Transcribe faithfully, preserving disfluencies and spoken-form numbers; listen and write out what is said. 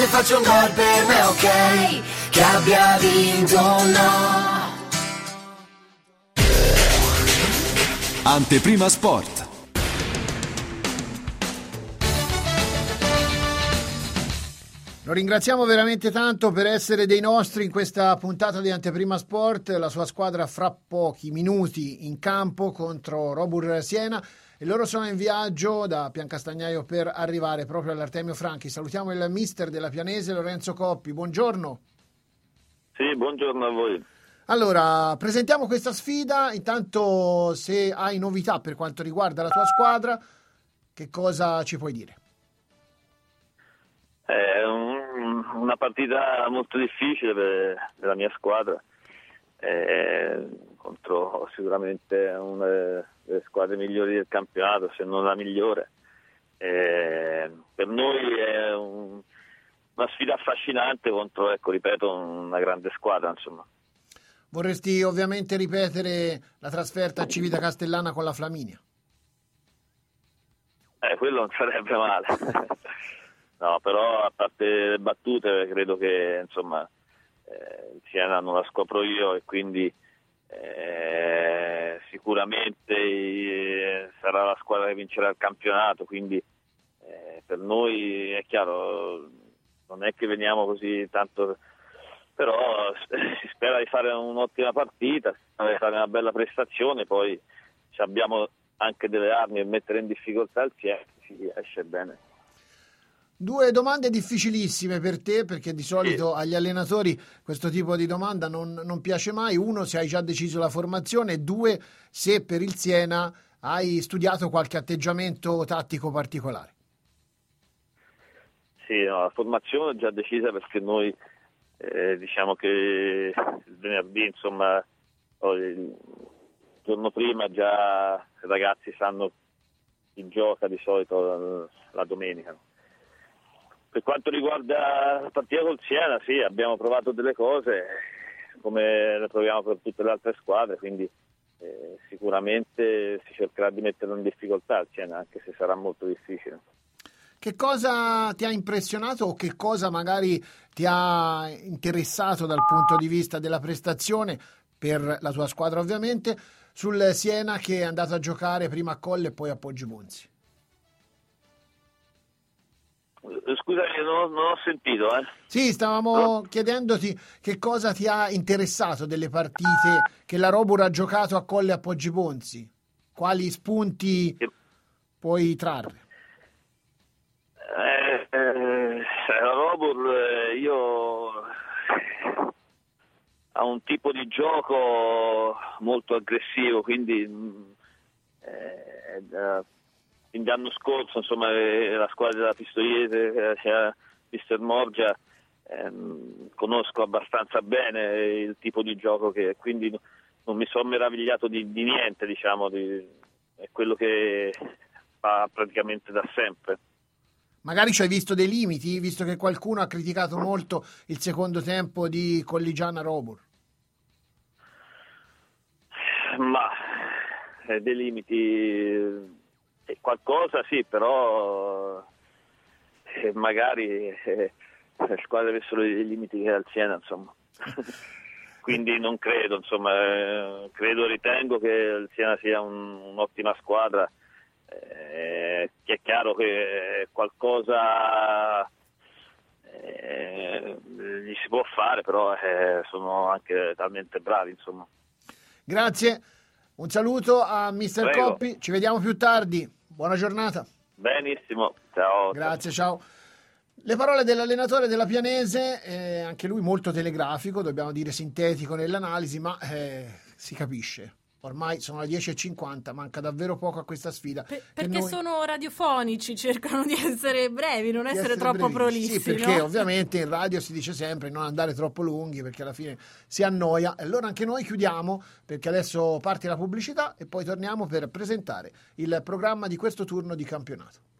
se faccio un gol per me ok, che abbia vinto o no. Anteprima Sport. Lo ringraziamo veramente tanto per essere dei nostri in questa puntata di Anteprima Sport. La sua squadra fra pochi minuti in campo contro Robur Siena e loro sono in viaggio da Piancastagnaio per arrivare proprio all'Artemio Franchi. Salutiamo il mister della Pianese, Lorenzo Coppi. Buongiorno. Sì, buongiorno a voi. Allora, presentiamo questa sfida. Intanto, se hai novità per quanto riguarda la tua squadra, che cosa ci puoi dire? È un, una partita molto difficile per, per la mia squadra, è contro sicuramente una delle squadre migliori del campionato, se non la migliore. È, per noi è un, una sfida affascinante contro, ecco, ripeto, una grande squadra, insomma. Vorresti ovviamente ripetere la trasferta a Civita Castellana con la Flaminia? Eh, quello non sarebbe male. No, però a parte le battute credo che insomma eh, il Siena non la scopro io e quindi eh, sicuramente eh, sarà la squadra che vincerà il campionato, quindi eh, per noi è chiaro, non è che veniamo così tanto, però si spera di fare un'ottima partita, di fare una bella prestazione, poi se abbiamo anche delle armi e mettere in difficoltà il Siena si esce bene. Due domande difficilissime per te, perché di solito sì. agli allenatori questo tipo di domanda non, non piace mai. Uno, se hai già deciso la formazione. Due, se per il Siena hai studiato qualche atteggiamento tattico particolare. Sì, no, la formazione è già decisa perché noi eh, diciamo che il venerdì, insomma, il giorno prima già i ragazzi sanno chi gioca di solito la domenica. Per quanto riguarda la partita col Siena, sì, abbiamo provato delle cose come le proviamo per tutte le altre squadre, quindi eh, sicuramente si cercherà di metterlo in difficoltà il Siena, anche se sarà molto difficile. Che cosa ti ha impressionato o che cosa magari ti ha interessato dal punto di vista della prestazione, per la tua squadra ovviamente, sul Siena che è andato a giocare prima a Colle e poi a Poggibonsi? Scusa, non, non ho sentito. Eh. Sì, stavamo no. chiedendoti che cosa ti ha interessato delle partite che la Robur ha giocato a Colle e a Poggibonsi. Quali spunti che... puoi trarre? Eh, eh, la Robur, eh, io ha un tipo di gioco molto aggressivo, quindi eh, eh, l'anno scorso, insomma, la squadra della Pistoiese, eh, mister Morgia, ehm, conosco abbastanza bene il tipo di gioco che, quindi non mi sono meravigliato di, di niente, diciamo, di, è quello che fa praticamente da sempre. Magari ci hai visto dei limiti, visto che qualcuno ha criticato molto il secondo tempo di Colligiana Robur? Ma eh, dei limiti... qualcosa sì, però eh, magari eh, le squadre avessero dei limiti che al Siena, insomma. Quindi non credo, insomma, eh, credo, ritengo che il Siena sia un, un'ottima squadra, eh, che è chiaro che qualcosa eh, gli si può fare, però eh, sono anche talmente bravi, insomma. Grazie. Un saluto a mister Prego. Coppi, ci vediamo più tardi. Buona giornata. Benissimo, ciao. Grazie, ciao. Le parole dell'allenatore della Pianese, eh, anche lui molto telegrafico, dobbiamo dire sintetico nell'analisi, ma eh, si capisce. Ormai sono le dieci e cinquanta, manca davvero poco a questa sfida. Per, perché noi... sono radiofonici, cercano di essere brevi, non essere, essere troppo brevi. Prolissi. Sì, perché no? ovviamente in radio si dice sempre non andare troppo lunghi, perché alla fine si annoia. E allora anche noi chiudiamo, perché adesso parte la pubblicità e poi torniamo per presentare il programma di questo turno di campionato.